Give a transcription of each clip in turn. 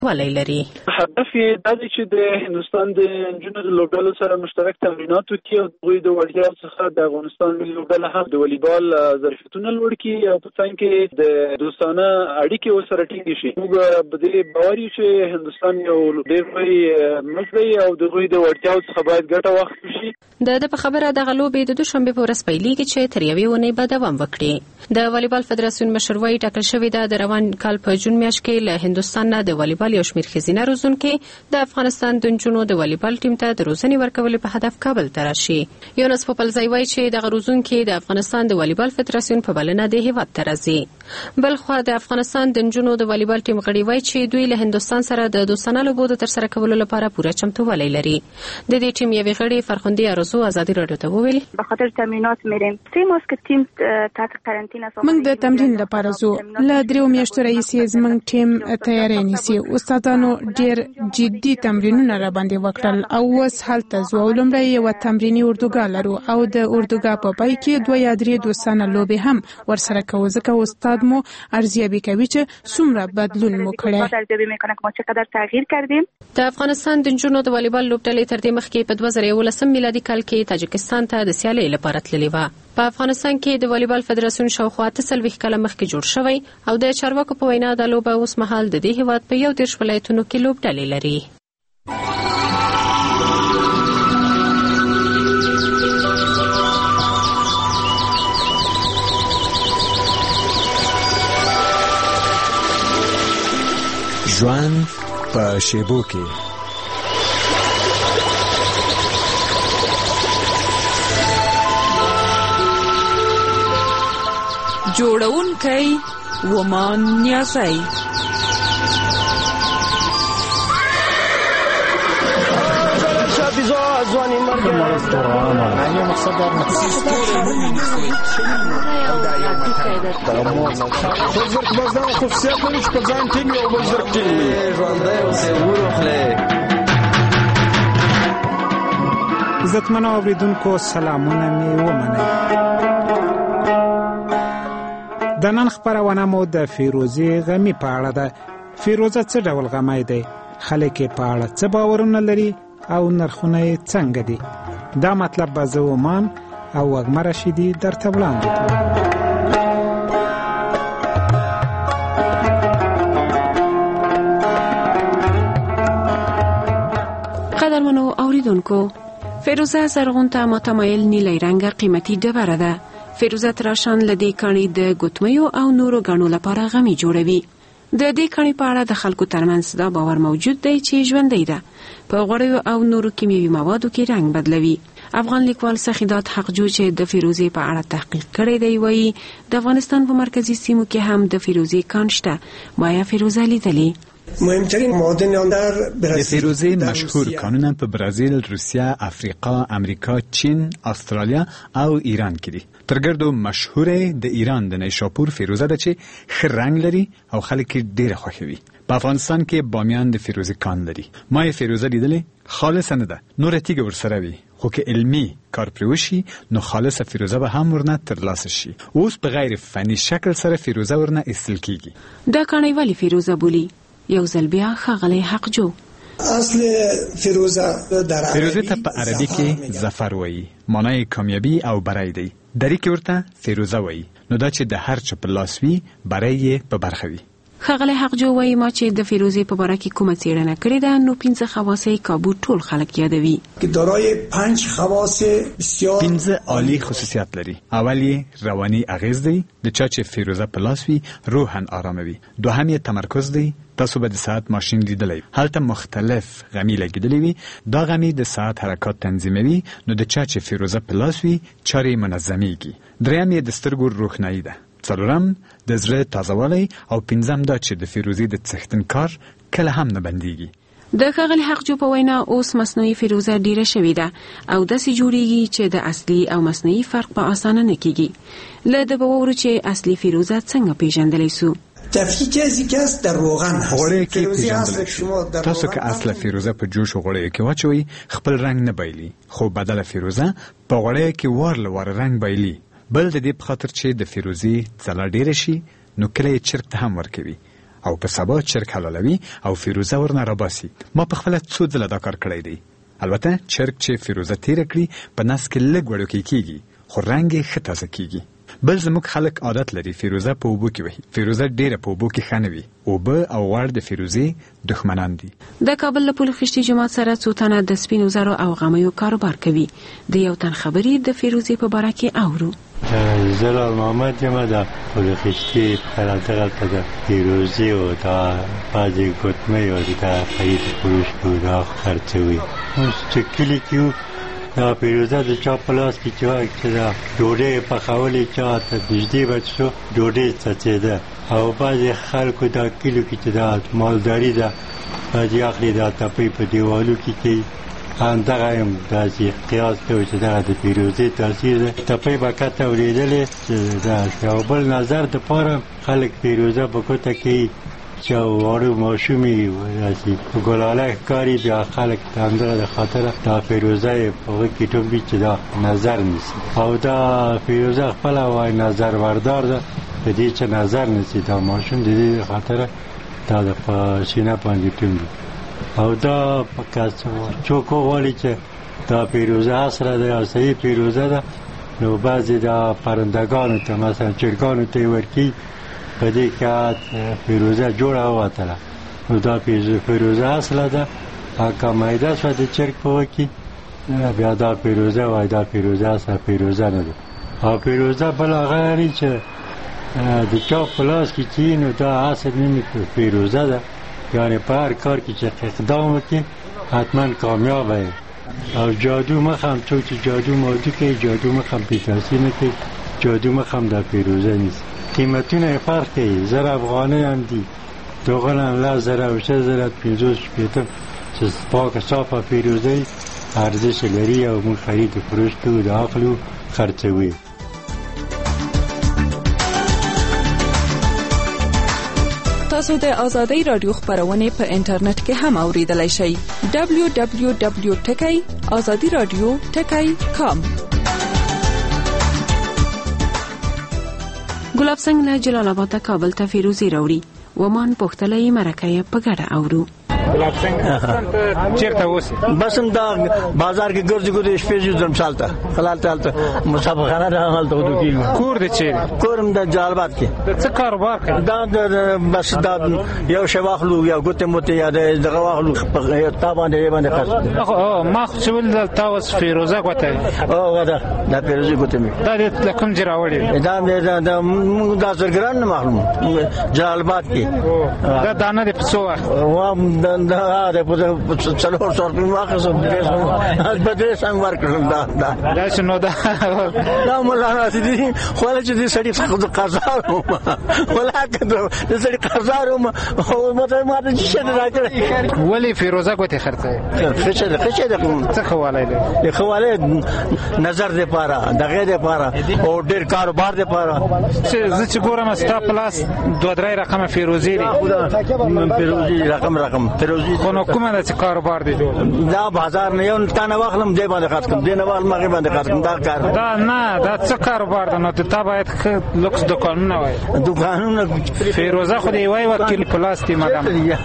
ولی لري. هدف یې دا دی چې د هندوستان د نجونو د لوبډلو سره مشترک تمرینات وکړي او دوی د وړتیاو څخه د افغانستان ملي لوبډله هم د والیبال ظرفیتونه لوړ کړي او په څنګ کې د دوستانه اړیکې ورسره ټینګې شي. موږ په دې باور یو چې هندوستان یو ډېر لوی ملک دی او د دوی د وړتیاو څخه باید ګټه واخیستل شي. د په خبره دغه لوبې د دوشنبې په ورځ پیلېږي چې تر یوې اونۍ به دوام وکړي. د والیبال فدراسیون مشر وايي ټاکل شوې ده د روان کال په جون میاشت کې له هندوستان نه د والیبال یو شمېر ښځینه روزونکي د افغانستان د نجونو د والیبال ټیم ته د روزنې ورکولو په هدف کابل ته راشي. یونس پوپلزی وايي چې دغه روزونکي د افغانستان د والیبال فدراسیون په بلنه د هیواد ته راځي. بلخوا د افغانستان د نجونو د والیبال ټیم غړي وايي چې دوی له هندوستان سره د دوستانه لوبو د ترسره کولو لپاره پوره چمتووالی لري. د دې ټیم یوې غړي فرخنده ارزو ازادي راډیو ته وویل به خاطر تمرینات میریم. 3 ماه که تیم تحت قرنطینه موږ د تمرین لپاره زو له 3 میاشتو راهیسې زموږ ټیم تیاری نیسي. استادانو ډیر جدي تمرینونه را باندې وکړل او اوس هلته زو. لومړی یو تمرینی اردوګاه لرو او د اردوګاه په پای کې 2 یا 3 دوستانه لوبې هم ورسره کوو ځکه استاد مو ارزیابي کوي چې څومره بدلون مو کړی. ارزیابی میکنه که ما چقدر تغییر کردیم. د افغانستان د نجونو د والیبال لوبډلې تر دې مخکې په 2011 میلادي کال کې تاجکستان ته د سیالۍ لپاره تللې و. په افغانستان کې د والیبال فدراسیون شاوخوا 40 کاله مخکې جوړ شوی او د چارواکو په وینا د لوبه اوس مهال د دې هیواد په 11 ولایتونو کې لوبډلې لري. ژوند په شیبو کې جوړونکی ومان نیازی. عزتمنو اوریدونکو سلامونه می ومنئ. د نن خبرونه مو د فیروزي غمی په اړه ده. فیروزه څه ډول غمی دی؟ خلک په اړه څه باورونه لري او نرخونه څنګه دي؟ دا مطلب به زه ومان او وږمه رشیدي درته وړاندې کوم. قدرمنو اوریدونکو، فیروزه زرغون ته متمایل نیلی رنګه قیمتي ډبره ده. فیروزه تراشان لدې کانی د ګوتمیو او نورو غنو لپاره غمی جوړوي. د دې کانی په اړه د خلکو ترمنځ دا باور موجود دی چې ژوندۍ ده. په غوړیو او نورو کیمیاوي موادو کې رنګ بدلوي. افغان لیکوال سخیدات حقجو چې د فیروزې په اړه تحقیق کړی دی وایي د افغانستان په مرکزی سیمو کې هم د فیروزې کان شته. مایا فیروزه لیدلې. مهمترین معادن در برزیل. فیروزه مشهور کانونه په برزیل، روسیه، افریقا، امریکا، چین، استرالیا او ایران کې دي. ترګردو مشهوره د ایران د نیشاپور فیروزه ده چې ښه رنګ لري او خلک ډېر خوښوي. په افغانستان کې بامیان د فیروزه کان لري. ما یې فیروزه لیدلې، خالص نه ده. نور تیګ ورسره وي، خو که علمی کار پروشي نو خالصه فیروزه به هم ورنه ترلاسه شي. اوس په غیر فني شکل سره فیروزه ورنه ایستل کیږي. دا کانی ولی فیروزه بولی؟ یو ځل بیا ښاغلی حقجو. اصل فیروزه ته په عربي کې ظفر وایي، معنی کامیابی او بری دی. دری کې ورته فیروزه وایي. نو دا چې د هر چا په لاس وي بری یې په برخه وي. ښاغلی حقجو وایي ما چې د فیروزې په باره کې کومه څېړنه کړې ده نو 5 خواص کابو ټول خلک یادوي. که دارای 5 خواص بسیار 5 عالی خصوصیات لري. اول یې رواني اغیز دی. د چا چې فیروزه په لاس وي روحاً آرامه وي. دوهم یې تمرکز دی. تاسو به د ساعت ماشین لیدلی، هلته مختلف غمی لګیدلی وي. دا غمی د ساعت حرکات تنظیموي. نو د چا چې فیروزه په لاس وي چارې منظمیږي. دریم یې د سترګو روښنایي ده. څلورم د زړه تازهوالی او پنځم دا چې د فیروزې د څښتن کار کله هم نه بندیږي. د ښاغلي حقجو په وینا اوس مصنوعي فیروزه ډیره شوې ده او داسې جوړیږي چې د اصلي او مصنوعي فرق په اسانه نه کیږي. له د باور چې اصلي فیروزه څنګه پیژندلی سو؟ تفکیک از یکی است در روغن هست. غوړی کې پیژندلی شو. تاسو که اصله فیروزه په جوش غوړی کې واچوي خپل رنگ نه بایلی، خو بدله فیروزه په غوړی کې وار رنگ بایلی. بل د دې په خاطر چې د فیروزې ځلا ډیره شي نو کله یې چرګ ته هم ورکوي او په سبا چرګ حلالوي او فیروزه ورنه راباسي. ما په خپله څو ځله دا کار کړی دی. البته چرګ چې فیروزه تیره کړي په نس کې لږ وړوکی کیږي خو رنګ یې ښه تازه کیږي. بل زموږ خلک عادت لري فیروزه په اوبو کې وهي. فیروزه ډیره په اوبو کې ښه نه وي. اوبه او غوړ د فیروزې دښمنان دي. د کابل له پل خشتي جومات سره څو تنه د سپینو زرو او غمیو کاروبار کوي. د یو تن خبرې د فیروزې په باره کې اورو. زلال محمد یم د پل خشتي پر دغه د فیروزې او د بعضې ګوتمۍ او د خرید فروش کو دا خرڅوي. اوس چې کلي کې دا فیروزه د چا په لاس کې چې دا ډوډۍ پخولې چا ته نږدې بچ شو ډوډۍ څڅېده او بعضې خلکو دا کلیو کې چې دا مالداري ده بعضې اخلي دا تپۍ په دیوالو کې کوي. همدغه هم داسې قیاس کوي چې دغه د فیروزې تاثیر ده. تپۍ به کته اورېدلې چې دا یو بل نظر دپاره خلک فیروزه په ګوته کوي چې واړه ماشومې داسې په ګلاله ښکاري. بیا خلک د همدغه د خاطره دا فیروزه یې په هغه کې ټومبي چې دا نظر نیسي او دا فیروزه خپله وایي نظر بردار ده په دې چې نظر نیسي. دا ماشوم د دې خاطره دا د په سینه باندې ټومبي او دا په څوک وغواړي چې دا فیروزه اصله ده یا صحیح فیروزه ده نو بعضې دا پرندګانو ته مثلا چرګانو ته یې ورکوي. په دې کې فیروزه جوړه ووتله نو دا فیروزه اصله ده. که میده شوه د چرګ په وکې بیا دا فیروزه وایي دا فیروزه اصله فیروزه نه ده. او فیروزه بل هغه لري چې د چا په لاس کې چې نو دا اصل نومې فیروزه ده. یعنې په هر کار کې چې اقدام وکړي حتما کامیابه یې. او جادو مخ هم څوک چې جادو مادو کوي جادو مخ هم پې تاثیر نه کوي. جادو مخ هم دا فیروزه نیست. قیمتونه فرق کوي. زر افغانۍ هم دي دغه هم 10,000 او 6,000 50 شپېته چې پاکه صافه فیروزه ارزش لري او موږ خرید و فروش کوو د اخلو خرڅوي. تاسو د آزادۍ رادیو خبرونه په انټرنیټ کې هم اوریدلای شئ. www.azadiradio.com. ګلاب سنگ له جلال آباد کابل ته فیروزي راوړي. ومان پختلې مرکه په ګډه اورو. ګلاب سنگ چیرته اوسې؟ بس هم دا بازار کې ګرځي ګرځي شپې ځم سالته خلال تالته مسابقه نه حالته ودو کې. کور دې چیرې؟ کورم د جلال آباد کې. څه کاروبار کوي؟ دا بس دا یو شی واخلو یا ګوتې موته یا دغه واخلو تا باندې خرڅ. ما خو چې ول تاسو فیروزه غوته او دا فیروزه غوته می دا د کوم ځای راوړي؟ دا موږ د زرګران نه معلوم جلال آباد کې. دا دانه د پسو وخت دا په څلور څور په واخصم په دې څنګه ورکړم دا شنو دا مولانا دي خو له چې دې سړي فقط قزارو ولا کده دې سړي قزارو او ماته چې راکړي ولی فیروزه کوته خرڅه خچه د څه خواله دي خواله نظر دې پاره دغه دې پاره او ډېر کاروبار دې پاره چې ګورم ستا پلاس 2-3 رقم فیروزي دي فیروزي رقم فیروزي خو کومه د کاروبار دی جوړ دا بازار نه یو تانه واخلم دې باندې خاص کوم دې نه وال مغه باندې خاص کوم دا کار دا نه دا څه کاروبار ده نو ته باید لوکس دکانونه وای دکانونه فیروزه خو دی وای وکیل پلاستیک مدام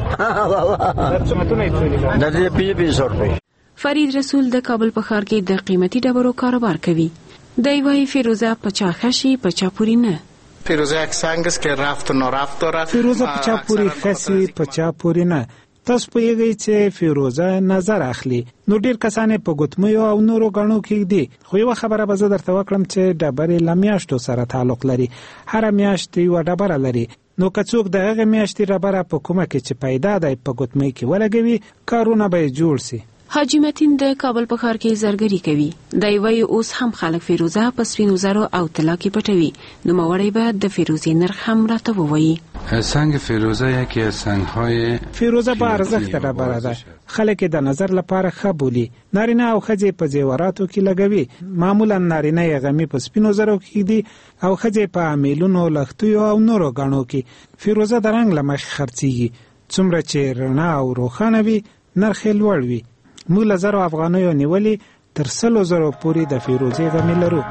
دا دې 500 روپے. فرید رسول د کابل په ښار کې د قیمتي ډبرو کاروبار کوي. دی وای فیروزه په چا خشي په چا پوری نه. فیروزه یک سنگ است که رفت و نرفت دارد. فیروزه په چا پوری خسي په چا پوری نه. تاسو په یوه چې فیروزه نظر اخلي نو ډیر کسانې په ګوتمیو او نورو غنو کې دي. خو یو خبره به زه درته وکړم چې ډبرې لمیاشتو سره تعلق لري. هر میاشت یو ډبره لري. نو که څوک دغه میاشتې ډبره په کومه کې چې پیدا دی په ګوتمۍ کې ولګوي کارونه به جوړ سي. حاجی متین د کابل په ښار کې زرګری کوي. دی وایي اوس هم خلک فیروزه په سپینو زرو او طلا کې پټوي. نو موړی به د فیروزې نرخ هم راته ووایي. سنگ فیروزه یکی از سنگ‌های فیروزه با ارزښت ډبره ده. خلک د نظر لپاره ښه بولي. نارینه او ښځې په زیوراتو کې لګوي. معمولا نارینه یې غمی په سپینو زرو کې دي او ښځې په امیلونو لښتیو او نورو غاڼو کې. فیروزه د رنګ له مخې خرڅیږي. څومره چې رڼا او روښانه وي نرخ یې لوړ وي. موږ له 1000 افغانیو نیولې تر 100,000 پورې د فیروزې غمی لرو.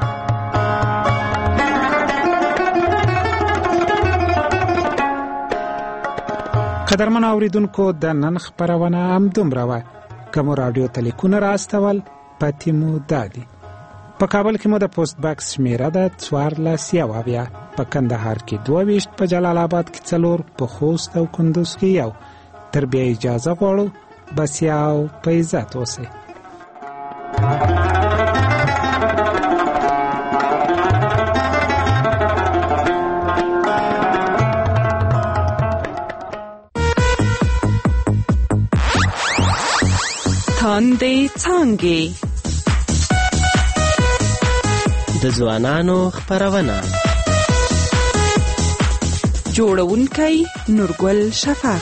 قدرمن اوریدونکو د نن خبرونه همدومره وه که مو راډیو تلیکونه راستول پاتې مو دادي. په کابل کې مو د پوسټ باکس شمیره ده 1490، په کندهار کې 22، په جلال آباد کې 4، په خوست او کندوز کې 1. تر بیا اجازه غواړو بسیا او په عزت اوسئ. تاندې څانګې د ځوانانو خبرونه جوړونکی نورګل شفق.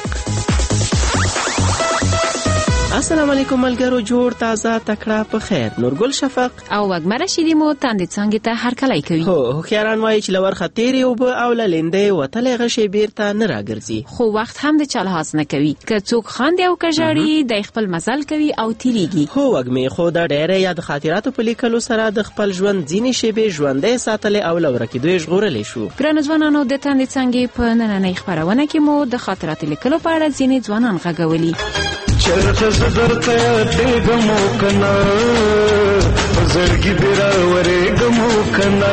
السلام علیکم ملګرو، جوړ تازه تکړه په خیر. نورګل شفق او وګمره شیدی مو تاندې څنګه ته هر کله کوي. هو هوښیاران وایي چې لور خطرې او به او لندې وتلې غشي بیرته نه راګرځي، خو وخت هم د چا لحاظ نه کوي. که څوک خاندي او کژاړي د خپل مزل کوي او تیریږي. هو وګمې خو د ډېرې یاد خاطراتو په لیکلو سره د خپل ژوند ځینې شیبې ژوندۍ ساتلې او لور کې دوی ژغورلې شو. ګرانو ځوانانو، د تاندې څنګه په نننۍ خبرونه کې مو د خاطراتو لیکلو په اړه ځینې ځوانان غږولي. چرته زدرته دیګمو کنا زړګي بیره ورېګمو کنا.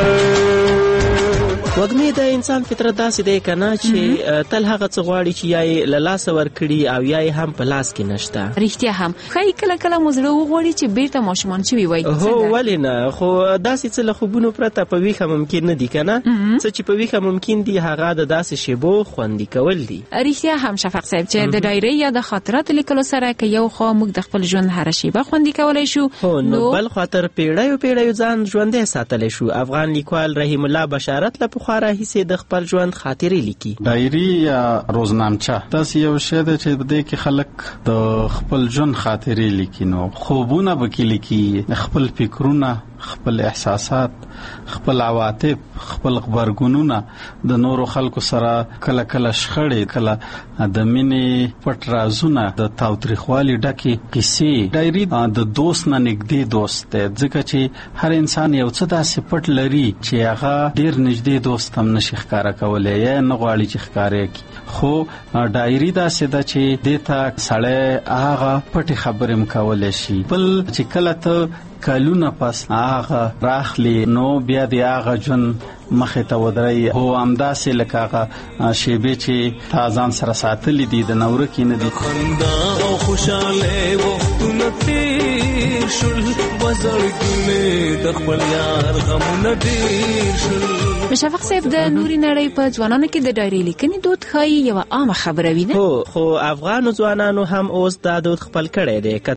وګمې د انسان فطرت داسې دی کنه چې تل هغه څه غواړي چې یا یې له لاسه ورکړي او یا یې هم په لاس کې نشته. رښتیا هم ښایي کله کله مو زړه وغواړي چې بیرته ماشومان شوي وای. هو ولې نه، خو داسې څه له خوبونو پرته په ویښه ممکن نه دي کنه. څه چې په ویښه ممکن دي هغه د داسې شیبو خوندي کول دي. رښتیا هم شفق صاحب چې د ډایري یا د خاطراتو لیکلو سره که یو خوا موږ د خپل ژوند هر شیبه خوندي کولای شو، نو بل خاطر پیړیو ځان ژوندۍ ساتلی شو. افغان لیکوال رحیم الله بشارت له پخوا راهیسې د خپل ژوند خاطرې لیکي. ډایري یا روزنامچه داسې یو شی دی چې په دې کې خلک د خپل ژوند خاطرې لیکي. نو خوبونه به کې لیکي، خپل فکرونه، خپل احساسات، خپل عواطف، خپل خبرګونونه، د نورو خلکو سره کله کله شخړې، کله د مینې پټ رازونه، د تاوتریخوالي ډکې قصې. ډایري د دوست نه نږدې دوست دی، ځکه چې هر انسان یو څه داسې پټ لري چې هغه ډېر نږدې دوست هم نشي ښکاره کولی یا نه غواړي چې ښکاره کړي. خو ډایري داسې ده چې دې ته سړی هغه پټې خبرې هم کولی شي. بل چې کله ته کلونه پس هغه راخلی نو بیا دی هغه جون مخې ته ودرې. هو همداسې لکه هغه شیبې چې تا ځان سره ساتلې دي د نوره کې نه دي. خندا او خوشاله وختونه تیر شول، وزړګونه د خپل یار غمونه ډېر شول. شفق صاحب د نوري نړۍ په ځوانانو کې د ډایري لیکنې دود ښایي یوه عامه خبره وي نه؟ خو افغانو ځوانانو هم اوس دا دود خپل کړی دی. که